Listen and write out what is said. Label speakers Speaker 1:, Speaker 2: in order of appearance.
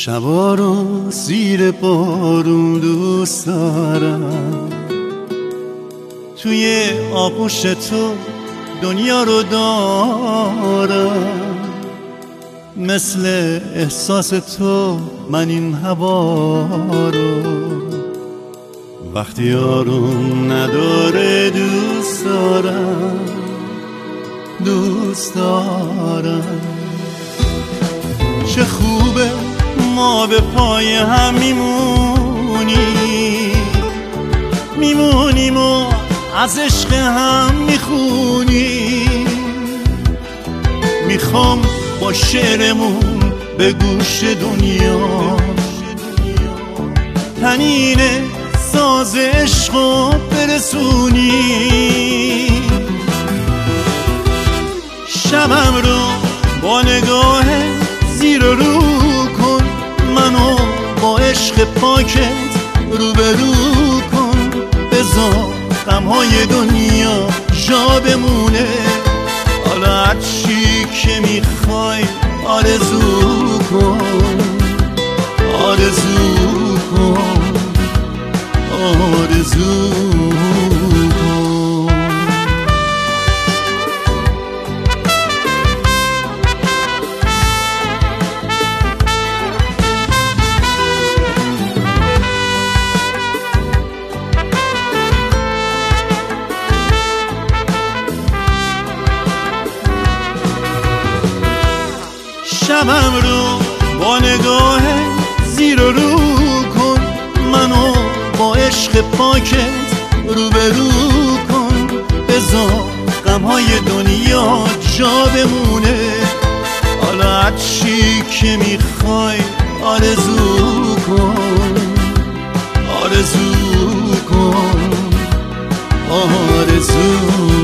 Speaker 1: شبا رو زیر بارون دوست دارم، توی آغوش تو دنیا رو دارم، مثل احساس تو من این هوا رو وقتی آروم نداره دوست دارم، دوست دارم. چه خوبه ما به پای هم میمونیم و از عشق هم میخونیم. میخوام با شعرمون به گوش دنیا تنین ساز عشقو برسونیم. شبم رو با نگاه زیر و رو کن، منو با عشق پاکت روبرو کن. بذار غمهای دنیا جا بمونه، حالا هر چی که میخوای آرزو کن، آرزو کن، آرزو کن. شبم رو با نگاه زیر و رو کن، منو با عشق پاکت روبرو کن. بذار غمهای دنیا جا بمونه، حالا هر چی که میخوای آرزو کن، آرزو کن، آرزو